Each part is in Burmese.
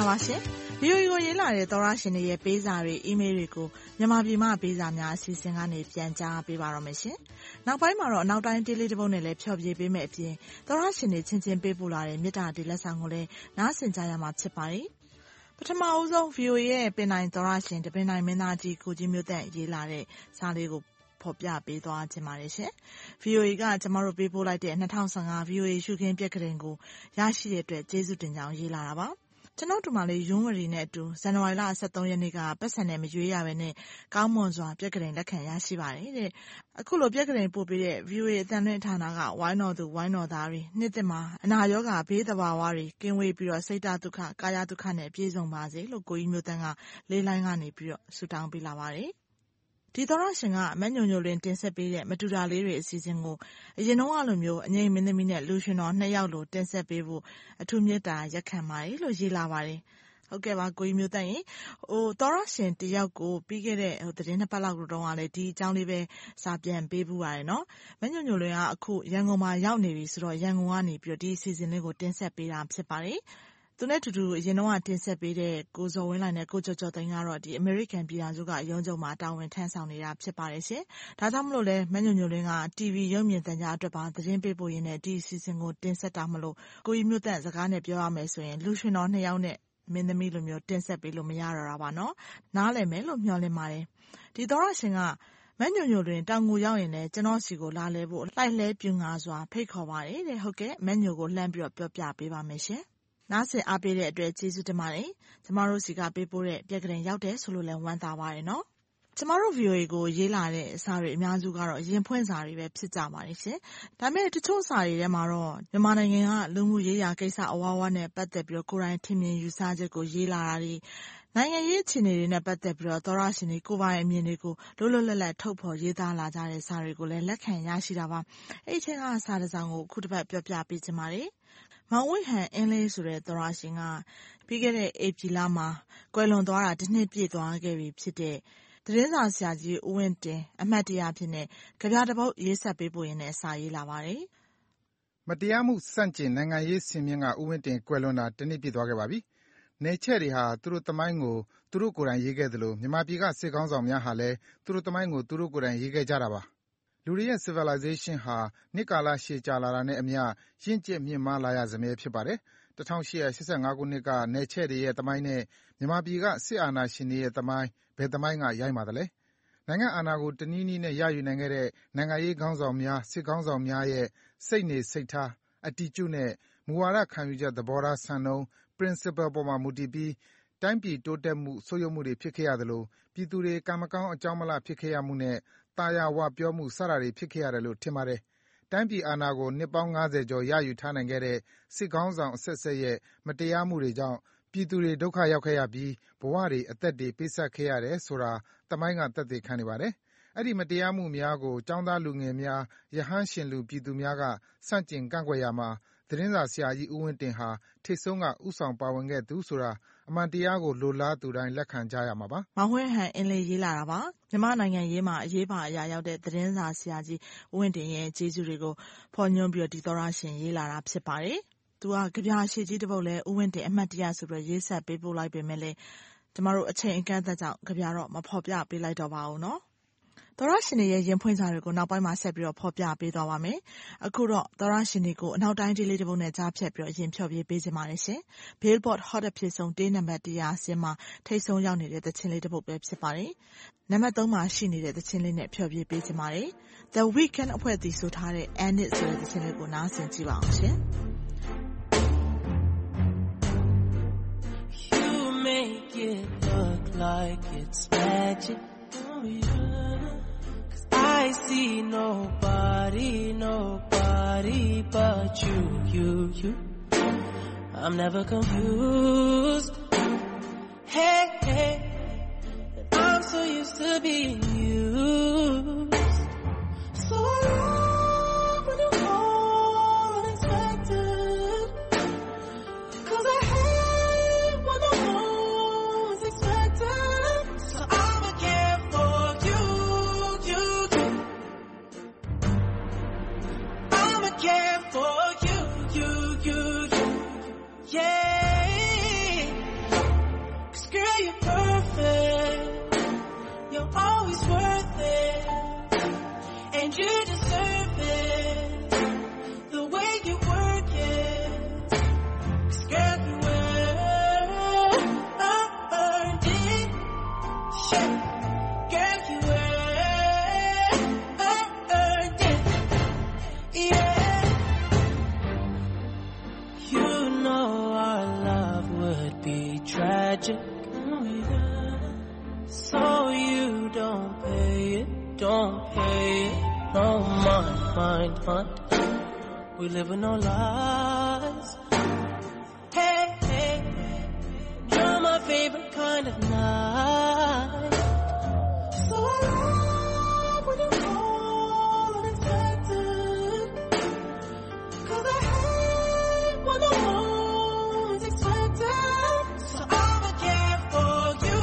ပါရှင် VOA ကိုရေးလာတဲ့သောရရှင်တွေရဲ့ပေးစာတွေ email တွေကိုမြန်မာပြည်မှာပေးစာများအစီအစဉ်ကနေပြန်ကြားပေးပါရမယ်ရှင်။နောက်ပိုင်းမှာတော့နောက်တိုင်းတေးလေးတစ်ပုဒ်နဲ့လည်းဖျော်ဖြေပေးမယ်အပြင်သောရရှင်တွေချင်းချင်းပေးပို့လာတဲ့မေတ္တာတေးလက်ဆောင်ကိုလည်းနားဆင်ကြရမှာဖြစ်ပါတယ်။ပထမအဆုံး VOA ရဲ့ပင်နိုင်သောရရှင်တပင်နိုင်မင်းသားကြီးကိုကြီးမျိုးသက်ရေးလာတဲ့စာလေးကိုဖော်ပြပေးသွားခြင်းပါတယ်ရှင်။ VOA ကကျမတို့ပေးပို့လိုက်တဲ့2015 VOA ရှုခင်းပြက်ကလေးကိုရရှိတဲ့အတွက်ကျေးဇူးတင်ကြောင်းရေးလာတာပါ။ကျွန်တော်တို့မှလေးယွန်းဝရီနဲ့အတူဇန်နဝါရီလ23ရက်နေ့ကပတ်စံနဲ့မရွေးရဘဲနဲ့ကောင်းမွန်စွာပြက်ကလေးလက်ခံရရှိပါတယ်တဲ့။အခုလိုပြက်ကလေးပို့ပေးတဲ့ VOA အတန်လွင့်ဌာနကဝိုင်းတော်သူဝိုင်းတော်သားတွေနှစ်သက်မှာအနာရောဂါဘေးသဘာဝတွေကင်းဝေးပြီးတော့စိတ်ဓာတ်ဒုက္ခကာယဒုက္ခနဲ့ပြည့်စုံပါစေလို့ကိုကြီးမျိုးတန်းကလေးလိုင်းကနေပြီးတော့ဆုတောင်းပေးလာပါတယ်။ဒီသောရရှင်ကမညိုညိုလင်းတင်ဆက်ပေးတဲ့မတူတာလေးတွေအစီအစဉ်ကိုအရင်တော့အလိုမျိုးအငိမ့်မင်းသမီးနဲ့လူရှင်တော်2ယောက်လိုတင်ဆက်ပေးဖို့အထူးမြတ်တာရက်ခံပါတယ်လို့ရေးလာပါတယ်။ဟုတ်ကဲ့ပါကိုကြီးမျိုးတန်းရင်သောရရှင်တယောက်ကိုပြီးခဲ့တဲ့သတင်းနှစ်ပတ်လောက်တော့ကလည်းဒီအကြောင်းလေးပဲစာပြန်ပေးပူပါတယ်နော်။မညိုညိုလင်းကအခုရန်ကုန်မှာရောက်နေပြီဆိုတော့ရန်ကုန်ကနေပြီးတော့ဒီအစီအစဉ်လေးကိုတင်ဆက်ပေးတာဖြစ်ပါတယ်။သူနဲ့တူတူအရင်တော့တင်ဆက်ပေးတဲ့ကိုဇော်ဝင်းလိုင်နဲ့ကိုကျော်ကျော်သိန်းကတော့ဒီအမေရိကန်ပြည်ထောင်စုကရုံးချုပ်မှာတာဝန်ထမ်းဆောင်နေတာဖြစ်ပါတယ်ရှင်။ဒါကြောင့်မလို့လဲမညိုညိုလင်းက TV ရုပ်မြင်သံကြားအတွက်ပါသတင်းပေးပို့ရင်းနဲ့ဒီအစီအစဉ်ကိုတင်ဆက်တာမလို့ကိုကြီးမျိုးသက်စကားနဲ့ပြောရမယ်ဆိုရင်လူရှင်တော်2ယောက်နဲ့မင်းသမီးလိုမျိုးတင်ဆက်ပေးလို့မရတော့တာပါနော်။နားလည်မယ်လို့မျှော်လင့်ပါတယ်။ဒီသောရရှင်ကမညိုညိုတွင်တောင်ကိုရောက်ရင်လည်းကျွန်တော်စီကိုလာလဲဖို့လိုက်လဲပြူငါစွာဖိတ်ခေါ်ပါတယ်တဲ့ဟုတ်ကဲ့မညိုကိုလှမ်းပြီးတော့ပြောပြပေးပါမယ်ရှင်။နားဆင်အားပေးတဲ့အတွက်ကျေးဇူးတင်ပါတယ်။ကျမတို့စီကပေးပို့တဲ့ပြက်ကလေးရောက်တယ်ဆိုလို့လည်းဝမ်းသာပါတယ်နော်။ကျမတို့ VOA ကိုရေးလာတဲ့စာတွေအများစုကတော့ရင်ဖွင့်စာတွေပဲဖြစ်ကြပါတယ်ရှင်။ဒါပေမဲ့တချို့စာတွေထဲမှာတော့မြန်မာနိုင်ငံကလူမှုရေးရာကိစ္စအဝါဝါနဲ့ပတ်သက်ပြီးတော့ကိုယ်တိုင်ထင်မြင်ယူဆချက်ကိုရေးလာတာတွေနိုင်ငံရေးအခြေအနေတွေနဲ့ပတ်သက်ပြီးတော့သောရရှင်တွေကိုယ်ပိုင်အမြင်တွေကိုလွတ်လွတ်လပ်လပ်ထုတ်ဖော်ရေးသားလာကြတဲ့စာတွေကိုလည်းလက်ခံရရှိတာပါ။အဲ့ဒီအချိန်ကစာတစ်စောင်ကိုအခုတစ်ပတ်ပြောပြပေးချင်ပါတယ်။မောင်ဝိဟန်အင်းလေးဆိုတဲ့သောရရှင်ကပြီးခဲ့တဲ့ဧပြီလမှာကွယ်လွန်သွားတာတစ်နှစ်ပြည့်သွားခဲ့ပြီဖြစ်တဲ့သတင်းစာဆရာကြီးဦးဝင်းတင်အမှတ်တရဖြစ်တဲ့ကြပြတစ်ပုဒ်ရေးဆက်ပေးပို့ရင်းနဲ့စာရေးလာပါတယ်။မတရားမှုစန့်ကျင်နိုင်ငံရေးစင်မြင့်ကဦးဝင်းတင်ကွယ်လွန်တာတစ်နှစ်ပြည့်သွားခဲ့ပါပြီ။နယ်ချဲ့တွေဟာသူတို့သမိုင်းကိုသူတို့ကိုယ်တိုင်ရေးခဲ့သလိုမြန်မာပြည်ကစစ်ကောင်းဆောင်များဟာလည်းသူတို့သမိုင်းကိုသူတို့ကိုယ်တိုင်ရေးခဲ့ကြတာပါ။လူတွေရဲ့ civilization ဟာနှစ်ကာလရှည်ကြာလာတာနဲ့အမျှရင့်ကျက်မြင့်မားလာရစမြဲဖြစ်ပါတယ်။1885ခုနှစ်ကနယ်ချဲ့တွေရဲ့သမိုင်းနဲ့မြန်မာပြည်ကစစ်အာဏာရှင်တွေရဲ့သမိုင်းဘယ်သမိုင်းကရိုက်ပါသလဲ။နိုင်ငံအာဏာကိုတနည်းနည်းနဲ့ရယူနိုင်ခဲ့တဲ့နိုင်ငံရေးခေါင်းဆောင်များစစ်ခေါင်းဆောင်များရဲ့စိတ်နေစိတ်ထားattitude နဲ့မူဝါဒခံယူချက်သဘောထားစံနှုန်း principle ပေါ်မှာမူတည်ပြီးတိုင်းပြည်တိုးတက်မှုဆုတ်ယုတ်မှုတွေဖြစ်ခဲ့ရသလိုပြည်သူတွေကံမကောင်းအကြောင်းမလှဖြစ်ခဲ့ရမှုနဲ့သာယာဝပြောမှုစတာတွေဖြစ်ခဲ့ရတယ်လို့ထင်ပါတယ်။တိုင်းပြည်အာဏာကိုနှစ်ပေါင်း90ကျော်ရယူထားနိုင်ခဲ့တဲ့စစ်ခေါင်းဆောင်အဆက်ဆက်ရဲ့မတရားမှုတွေကြောင့်ပြည်သူတွေဒုက္ခရောက်ခဲ့ရပြီးဘဝတွေအသက်တွေပေးဆက်ခဲ့ရတယ်ဆိုတာသမိုင်းကသက်သေခံနေပါတယ်။အဲ့ဒီမတရားမှုများကိုចောင်းသားလူငယ်များရဟန်းရှင်လူပြည်သူများကစန့်ကျင်ကန့်ကွက်ရမှာသတင်းစာဆရာကြီးဦးဝင်းတင်ဟာထိတ်ဆုံးကဥဆောင်ပါဝင်ခဲ့သူဆိုတာအမှန်တရားကိုလိုလားသူတိုင်းလက်ခံကြရမှာပါ။မောင်ဝင်းဟန်အင်းလေးရေးလာတာပါ။မြန်မာနိုင်ငံရေးမှာအရေးပါအရာရောက်တဲ့သတင်းစာဆရာကြီးဦးဝင်းတင်ရဲ့ကျေးဇူးတွေကိုဖော်ညွှန်းပြီးတော့ဒီသောရရှင်ရေးလာတာဖြစ်ပါတယ်။သူကကြပြရှည်ကြီးတစ်ပုဒ်လဲဦးဝင်းတင်အမှတ်တရဆိုပြီးရေးဆက်ပေးပို့လိုက်ပေမဲ့လည်းကျမတို့အချိန်အကန့်အသတ်ကြောင့်ကြပြတော့မဖော်ပြပေးလိုက်တော့ပါဘူးနော်။သောရရှင်ရဲ့ရင်ဖွင့်စာတွေကိုနောက်ပိုင်းမှာဆက်ပြီးတော့ဖော်ပြပေးသွားပါမယ်။အခုတော့သောရရှင်တွေကိုအနောက်တိုင်းဒေးလေးတစ်ပုဒ်နဲ့ကြားဖြတ်ပြီးတော့ရင်ဖြော်ပြပေးချင်ပါတယ်ရှင်။ Billboard Hot အဖြစ်ဆုံးတေးနံပါတ်100ဆင်းမှာထိတ်ဆုံးရောက်နေတဲ့သချင်းလေးတစ်ပုဒ်ပဲဖြစ်ပါတယ်။နံပါတ်3မှာရှိနေတဲ့သချင်းလေးနဲ့ဖြော်ပြပေးချင်ပါတယ်။ The Weeknd အဖွဲ့အစည်းဆိုထားတဲ့ And It ဆိုတဲ့သချင်းလေးကိုနားဆင်ကြည့်ပါအောင်ရှင်။ You make it look like it's magic. Oh yeah.'Cause I see nobody but you. I'm never confused. Hey, I'm so used to being used. So I love when you call unexpected. 'Cause I hate when the moment's expected. So I'ma care for you. I'ma care for you. Yeah. you deserve it. The way you work it. 'Cause girl, you earned it. Shit. Girl, you earned it. Yeah. You know our love would be tragic. So you don't pay it. Don't pay it. No mind. We live with no lies. Hey, you're my favorite kind of night. So I love when you call unexpected. 'Cause I hate when the one's expected. So I'ma care for you.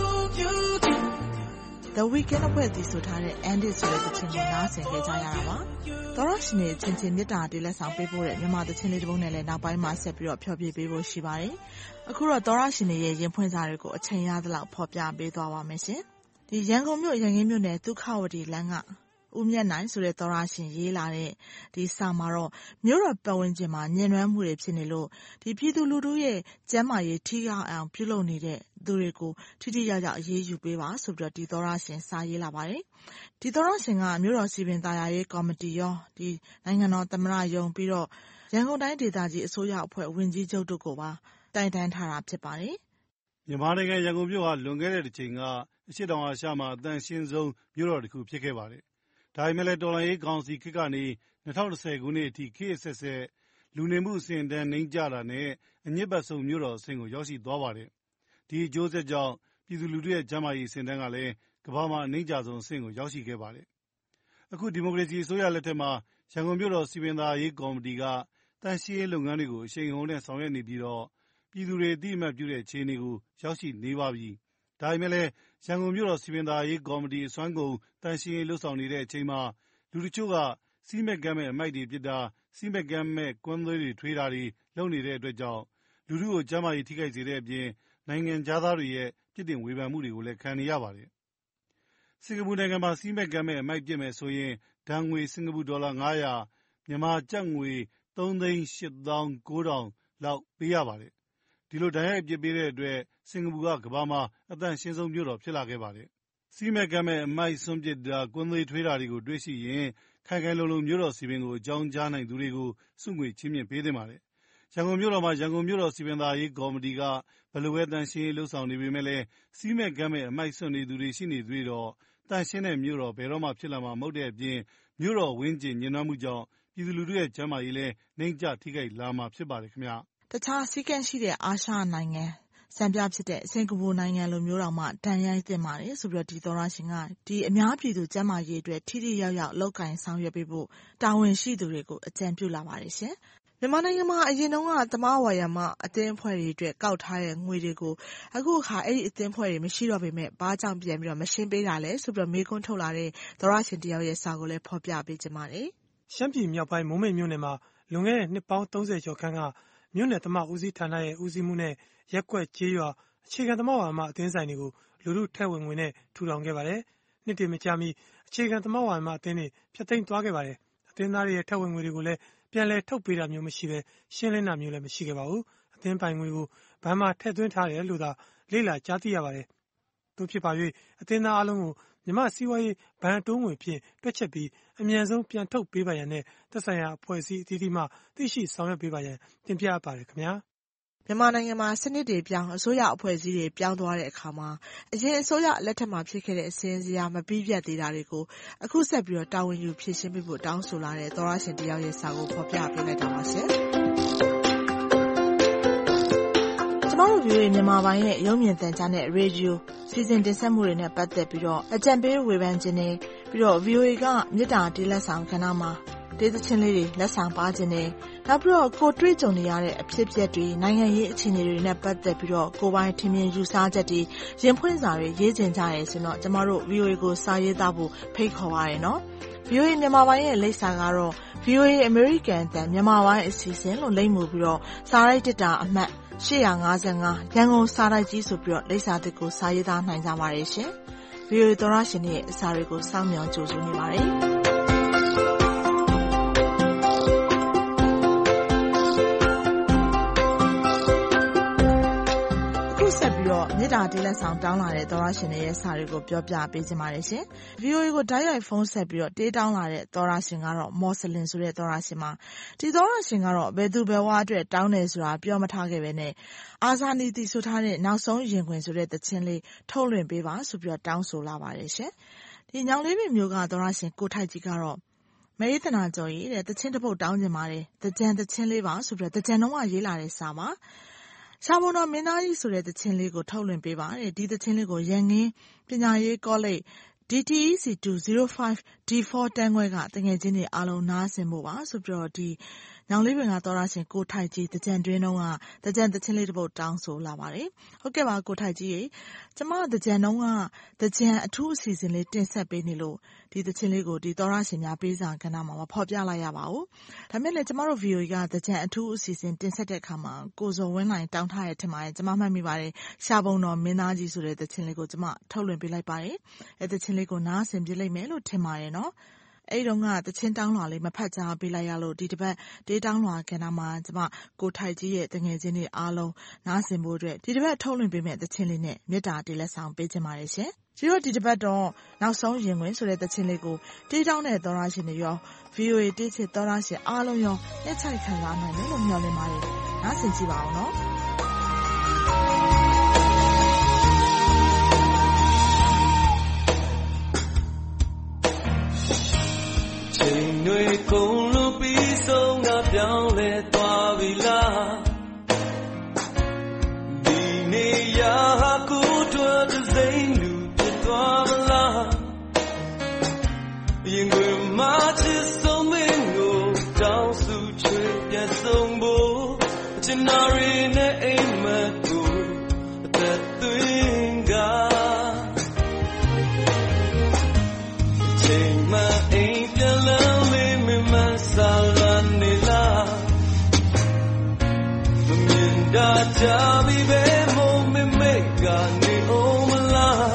The Weeknd အဖွဲ့အစည်းဆိုထားတဲ့ End It ဆိုတဲ့သချင်းကိုနားဆင်ခဲ့ကြရတာပါ။သောရရှင်တွေချင်းမြတ်တာတေးလက်ဆောင်ပေးဖို့တဲ့မြန်မာသချင်းလေးတစ်ပုဒ်နဲ့လည်းနောက်ပိုင်းမှာဆက်ပြီးတော့ဖျော်ဖြေပေးဖို့ရှိပါတယ်။အခုတော့သောရရှင်တွေရဲ့ရင်ဖွင့်စာတွေကိုအချိန်ရသလောက်ဖော်ပြပေးသွားပါမယ်ရှင်။ဒီရန်ကုန်မြို့ရန်ကင်းမြို့နယ်ဒုက္ခဝတီလမ်းကဦးမြတ်နိုင်ဆိုတဲ့သောရရှင်ရေးလာတဲ့ဒီစာမှာတော့မြို့တော်ပတ်ဝန်းကျင်မှာညှဉ်းနှွမ်းမှုတွေဖြစ်နေလို့ဒီပြည်သူလူထုရဲ့ကျန်းမာရေးထိခိုက်အောင်ပြုလုပ်နေတဲ့သူတွေကိုထိထိရောက်ရောက်အရေးယူပေးပါဆိုပြီးတော့ဒီသောရရှင်စာရေးလာပါတယ်။ဒီသောရရှင်ကမြို့တော်စီပင်သာယာရေးကော်မတီရောဒီနိုင်ငံတော်သမ္မတရုံးပြီးတော့ရန်ကုန်တိုင်းဒေသကြီးအစိုးရအဖွဲ့ဝင်ကြီးချုပ်တို့ကိုပါတိုင်တန်းထားတာဖြစ်ပါတယ်။မြန်မာနိုင်ငံရန်ကုန်မြို့ဟာလွန်ခဲ့တဲ့တစ်ချိန်ကအရှေ့တောင်အာရှမှာအသန့်ရှင်းဆုံးမြို့တော်တစ်ခုဖြစ်ခဲ့ပါတယ်။ဒါပေမဲ့လည်းတော်လှန်ရေးကောင်စီခေတ်ကနေ2010ခုနှစ်အထိခေတ်အဆက်ဆက်လူနေမှုအဆင့်အတန်းနှိမ့်ကျတာနဲ့အညစ်ပတ်ဆုံးမြို့တော်အဆင့်ကိုရောက်ရှိသွားပါတယ်။ဒီအကျိုးဆက်ကြောင့်ပြည်သူလူထုရဲ့ကျန်းမာရေးအဆင့်အတန်းကလည်းကမ္ဘာမှာအနှိမ့်ကျဆုံးအဆင့်ကိုရောက်ရှိခဲ့ပါတယ်။အခုဒီမိုကရေစီအစိုးရလက်ထက်မှာရန်ကုန်မြို့တော်စီပင်သာယာရေးကော်မတီကသန့်ရှင်းရေးလုပ်ငန်းတွေကိုအရှိန်အဟုန်နဲ့ဆောင်ရွက်နေပြီးတော့ပြည်သူတွေအသိအမှတ်ပြုတဲ့အခြေအနေကိုရောက်ရှိနေပါပြီ။ဒါပေမဲ့လည်းရန်ကုန်မြို့တော်စီပင်သာယာရေးကော်မတီအစွမ်းကုန်သန့်ရှင်းရေးလှုပ်ဆောင်နေတဲ့အချိန်မှာလူတချို့ကစီးမဲ့ကမ်းမဲ့အမိုက်တွေပစ်တာစီးမဲ့ကမ်းမဲ့ကွမ်းသွေးတွေထွေးတာတွေလုပ်နေတဲ့အတွက်ကြောင့်လူထုကိုကျန်းမာရေးထိခိုက်စေတဲ့အပြင်နိုင်ငံသားတွေရဲ့ပြစ်တင်ဝေဖန်မှုတွေကိုလည်းခံနေရပါတယ်။စင်ကာပူနိုင်ငံမှာစီးမဲ့ကမ်းမဲ့အမိုက်ပစ်မယ်ဆိုရင်ဒဏ်ငွေစင်ကာပူဒေါ်လာ900မြန်မာကျပ်ငွေ3,890,900လောက်ပေးရပါတယ်။ဒီလိုဒဏ်ရိုက်ပစ်ပေးတဲ့အတွက်စင်ကာပူကကမ္ဘာမှာအသန့်ရှင်းဆုံးမြို့တော်ဖြစ်လာခဲ့ပါတယ်။စီးမဲ့ကမ်းမဲ့အမိုက်စွန့်ပစ်တာကွမ်းသွေးထွေးတာတွေကိုတွေ့ရှိရင်ခိုင်ခိုင်လုံလုံမြို့တော်စီပင်ကိုအကြောင်းကြားနိုင်သူတွေကိုစုငွေချင်းမြင့်ပေးသင့်ပါတယ်။ရန်ကုန်မြို့တော်မှာရန်ကုန်မြို့တော်စီပင်သာယာရေးကော်မတီကဘယ်လိုပဲသန့်ရှင်းရေးလှုပ်ဆောင်နေပေမဲ့လည်းစီးမဲ့ကမ်းမဲ့အမိုက်စွန့်နေသူတွေရှိနေသေးတော့သန့်ရှင်းတဲ့မြို့တော်ဘယ်တော့မှဖြစ်လာမှာမဟုတ်တဲ့အပြင်မြို့တော်ဝန်းကျင်ညှဉ်းနှွမ်းမှုကြောင့်ပြည်သူလူထုရဲ့ကျန်းမာရေးလည်းနှိမ့်ကျထိခိုက်လာမှာဖြစ်ပါတယ်ခင်ဗျာ။တခြားစည်းကမ်းရှိတဲ့အာရှနိုင်ငံစံပြဖြစ်တဲ့စင်ကာပူနိုင်ငံလိုမျိုးတောင်မှတန်ရိုက်တင်ပါတယ်ဆိုပြီးတော့ဒီသောရရှင်ကဒီအများပြည်သူကျန်းမာရေးအတွက်ထိထိရောက်ရောက်လုပ်ကိုင်ဆောင်ရွက်ပေးဖို့တာဝန်ရှိသူတွေကိုအကြံပြုလာပါတယ်ရှင်။မြန်မာနိုင်ငံမှာအရင်တုန်းကသမဝါယာမအသင်းအဖွဲ့တွေအတွက်ကောက်ထားတဲ့ငွေတွေကိုအခုအခါအဲ့ဒီအသင်းအဖွဲ့တွေမရှိတော့ပေမဲ့ဘာကြောင့်ပြန်ပြီးတော့မရှင်းပေးတာလဲဆိုပြီးတော့မေးခွန်းထုတ်လာတဲ့သောရရှင်တယောက်ရဲ့စာကိုလည်းဖော်ပြပေးခြင်းပါတယ်။ရှမ်းပြည်မြောက်ပိုင်းမုံးမိတ်မြို့နယ်မှာလွန်ခဲ့တဲ့နှစ်ပေါင်း30ကျော်ခန့်ကမြို့နယ်သမဦးစီးဌာနရဲ့ဦးစီးမှုနဲ့ရက်ကွက်ကျေးရွာအခြေခံသမဝါယာမအသင်းဆိုင်တွေကိုလူထုထက်ဝင်ငွေနဲ့ထူထောင်ခဲ့ပါတယ်။နှစ်တည်းမကြာမီအခြေခံသမဝါယာမအသင်းတွေဖျက်သိမ်းသွားခဲ့ပါတယ်။အသင်းသားတွေရဲ့ထက်ဝင်ငွေတွေကိုလည်းပြန်လည်ထုတ်ပေးတာမျိုးမရှိဘဲရှင်းလင်းတာမျိုးလည်းမရှိခဲ့ပါဘူး။အသင်းပိုင်ငွေကိုဘဏ်မှာထည့်သွင်းထားတယ်လို့သာလေ့လာကြားသိရပါတယ်။သို့ဖြစ်ပါ၍အသင်းသားအလုံးကိုမြန်မာစီးပွားရေးဘဏ်တိုးငွေဖြင့်တွက်ချက်ပြီးအမြန်ဆုံးပြန်ထုတ်ပေးပါရန်နဲ့သက်ဆိုင်ရာအဖွဲ့အစည်းအသီးသီးမှသိရှိဆောင်ရွက်ပေးပါရန်တင်ပြပါတယ်ခင်ဗျာ။မြန်မာနိုင်ငံမှာစနစ်တွေပြောင်းအစိုးရအဖွဲ့အစည်းတွေပြောင်းသွားတဲ့အခါမှာအရင်အစိုးရလက်ထက်မှာဖြစ်ခဲ့တဲ့အစင်းစရာမပြီးပြတ်သေးတာတွေကိုအခုဆက်ပြီးတော့တာဝန်ယူဖြည့်ရှင်းပေးဖို့တောင်းဆိုလာတဲ့သောရရှင်တယောက်ရဲ့စာကိုဖော်ပြပေးလိုက်တာပါရှင်။ကျမတို့ VOA မြန်မာပိုင်းရဲ့ရုပ်မြင်သံကြားနဲ့ရေဒီယိုစီစဉ်တင်ဆက်မှုတွေနဲ့ပတ်သက်ပြီးတော့အကြံပေးဝေဖန်ခြင်းတွေပြီးတော့ VOA ကမြစ်တာတေးလက်ဆောင်ကဏ္ဍမှာဒေသချင်းလေးတွေလက်ဆောင်ပါခြင်းနဲ့နောက်ပြီးတော့ကိုတွေ့ကြုံနေရတဲ့အဖြစ်အပျက်တွေနိုင်ငံရေးအခြေအနေတွေနဲ့ပတ်သက်ပြီးတော့ကိုပိုင်ထင်မြင်ယူဆချက်တွေရင်ဖွင့်စာတွေရေးကျင်ကြရဲဆိုတော့ကျမတို့ VOA ကိုစာရေးသားဖို့ဖိတ်ခေါ်ပါရနော် VOA မြန်မာပိုင်းရဲ့လိပ်စာကတော့ VOA American တန်မြန်မာပိုင်းအစီအစဉ်လို့လိပ်မှုပြီးတော့စာရိုက်တစ်တာအမှတ်855ရန်ကုန်စာရိုက်ကြီးဆိုပြီးတော့လိပ်စာတစ်ကိုစာရေးသားနိုင်ကြပါရဲ့ရှင် VOA သောရရှင်ရဲ့အစာတွေကိုစောင့်မျှော်ကြိုဆိုနေပါတယ်တော့မြေတားတေးလက်ဆောင်တောင်းလာတဲ့သောရရှင်တွေရဲ့စာတွေကိုပြောပြပေးချင်ပါတယ်ရှင်။ VOA ကိုတိုက်ရိုက်ဖုန်းဆက်ပြီးတော့တေးတောင်းလာတဲ့သောရရှင်ကတော့မော်စလင်ဆိုတဲ့သောရရှင်မှာဒီသောရရှင်ကတော့ဘယ်သူဘယ်ဝါအတွက်တောင်းတယ်ဆိုတာပြောမထားခဲ့ပဲနဲ့အာဇာနည်တီဆိုထားတဲ့နောက်ဆုံးရင်ခွင်ဆိုတဲ့သချင်းလေးထုတ်လွှင့်ပေးပါဆိုပြီးတော့တောင်းဆိုလာပါတယ်ရှင်။ဒီညောင်လေးပင်မျိုးကသောရရှင်ကိုထိုက်ကြီးကတော့မေးသနာကြော်ကြီးတဲ့သချင်းတစ်ပုဒ်တောင်းချင်ပါတယ်။သကြံသချင်းလေးပါဆိုပြီးတော့သကြံတော့ရေးလာတဲ့စာပါ။ရှားဘုံတော်မင်းသားကြီးဆိုတဲ့သချင်းလေးကိုထုတ်လွှင့်ပေးပါတယ်။ဒီသချင်းလေးကိုရန်ကင်းပညာရေးကောလိပ် DTEC 205 D4 တန်းခွဲကတငယ်ချင်းတွေအားလုံးနားဆင်ဖို့ပါဆိုပြီးတော့ဒီညောင်လေးပင်ကသောရရှင်ကိုထိုက်ကြီးသကြံတွင်းတော့ကသကြံသချင်းလေးတစ်ပုဒ်တောင်းဆိုလာပါတယ်။ဟုတ်ကဲ့ပါကိုထိုက်ကြီးရေကျမသကြံတော့ကသကြံအထူးအစီအစဉ်လေးတင်ဆက်ပေးနေလို့ဒီသချင်းလေးကိုဒီသောရရှင်များပေးစာကဏ္ဍမှာမဖော်ပြလိုက်ရပါဘူး။ဒါမဲ့လည်းကျမတို့ VOA ကသကြံအထူးအစီအစဉ်တင်ဆက်တဲ့အခါမှာကိုဇော်ဝင်းနိုင်တောင်းထားရထင်ပါတယ်ကျမမှတ်မိပါတယ်။ရှားဘုံတော်မင်းသားကြီးဆိုတဲ့သချင်းလေးကိုကျမထုတ်လွှင့်ပေးလိုက်ပါတယ်။အဲသချင်းလေးကိုနားဆင်ပြလိုက်မယ်လို့ထင်ပါတယ်နော်။အဲ့တုန်းကသချင်းတောင်းလွှာလေးမဖတ်ကြားပေးလိုက်ရလို့ဒီတစ်ပတ်ဒေးတောင်းလွှာကဏ္ဍမှာကျမကိုထိုက်ကြီးရဲ့တငယ်ချင်းတွေအားလုံးနားဆင်ဖို့အတွက်ဒီတစ်ပတ်ထုတ်လွှင့်ပေးမယ့်သချင်းလေးနဲ့မေတ္တာတေးလက်ဆောင်ပေးချင်ပါတယ်ရှင်။ဒီတစ်ပတ်တော့နောက်ဆုံးရင်ဝင်ဆိုတဲ့သချင်းလေးကိုတေးတောင်းတဲ့သောရရှင်တွေရော VOA တေးချစ်သောရရှင်အားလုံးရောလက်ချိုက်ခံစားနိုင်တယ်လို့မျှော်လင့်ပါတယ်။နားဆင်ကြည့်ပါအောင်နော်။ချိန်တွေကုန်လို့ပြီးဆုံးကပြောင်းလဲသွားပြီလားဒီနေရာဟာကိုယ်တို့တစ်စိမ့်လူဖြစ်သွားမလားရင်ခွင်မှာချစ်ဆုံးမင်းကိုတောင်းစုချွေပြတ်ဆုံးဖို့ချင်နာရင်းနဲ့အိမ်မက်ကိုအသက်သွင်းကချိန်မှအိမ်ပြန်လန်းလေးမမဆာလန်နေလားမမြင်တာကြပြီပဲမို့မမေ့ကနေအောင်မလား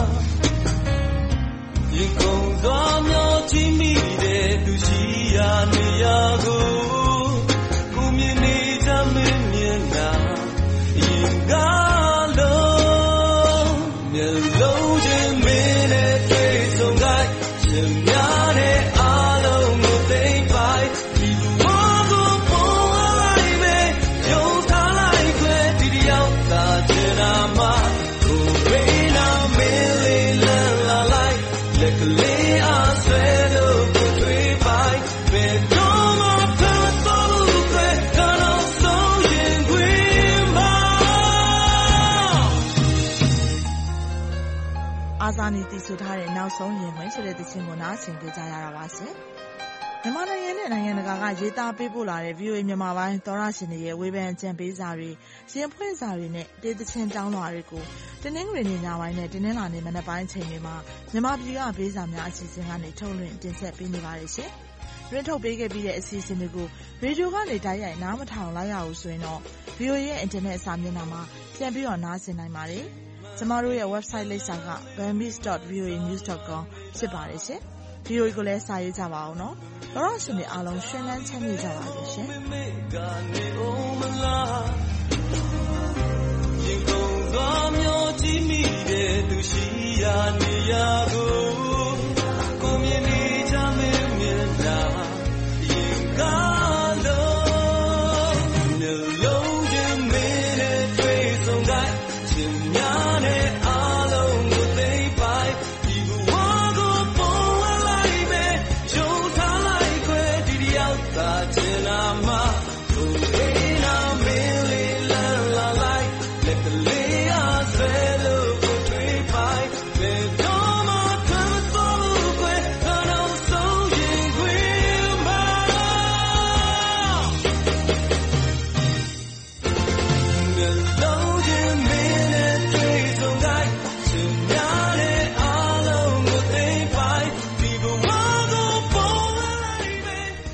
ရင်ကုန်သွားမျိုးချီမိတဲ့သူရှိရနေရကိုကိုမြင်နေကြမင်းမြင်တာရင်ကားလုံးမျက်လုံးချင်းမင်းနဲ့တွေ့ဆုံခိုင်းရှင်များတဲ့အားလုံးကိုသိမ့်ပိုက်ဒီလူဝါကိုပေါ်လိုက်ပဲယုံထားလိုက်ခွဲဒီတယောက်သာချင်တာမှကိုရိနာမင်းလေးလန်းလာလိုက်လက်ကလေးအားဆွဲလို့ကိုတွေ့ပိုက်ဘယ်တော့မှဖတ်တော့လို့ခွဲကတော့ဆုံးရင်ခွေမှာအာဇာနည်တီဆိုထားတဲ့နောက်ဆုံးရင်ဝင်ဆိုတဲ့သချင်းကိုနားဆင်ကြကြရတာပါရှင်။မြန်မာနိုင်ငံနဲ့နိုင်ငံတကာကရေးသားပေးပို့လာတဲ့ VOA မြန်မာပိုင်းသောရရှင်တွေရဲ့ဝေဖန်ကြံပေးစာတွေရင်ဖွင့်စာတွေနဲ့တေးသချင်းတောင်းလွှာတွေကိုတင်းနှင်းငွေညပိုင်းနဲ့တင်းနှင်းလာနေမနက်ပိုင်းချိန်တွေမှာမြန်မာပြည်ကပေးစာများအစီအစဉ်ကနေထုတ်လွှင့်တင်ဆက်ပေးနေပါတယ်ရှင်။ရင်းထုတ်ပေးခဲ့ပြီးတဲ့အစီအစဉ်တွေကိုရေဒီယိုကနေတိုက်ရိုက်နားမထောင်လိုက်ရဘူးဆိုရင်တော့ VOA ရဲ့အင်တာနက်စာမျက်နှာမှာပြန်ပြီးတော့နားဆင်နိုင်ပါတယ်။ကျမတို့ရဲ့ website လိပ်စာက bambis.voanews.com ဖြစ်ပါတယ်ရှင်။ VOA ကိုလည်းစာရေးကြပါအောင်နော်။သောရရှင်တွေအားလုံးရှင်လန်းချမ်းမြေ့ကြပါစေရှင်။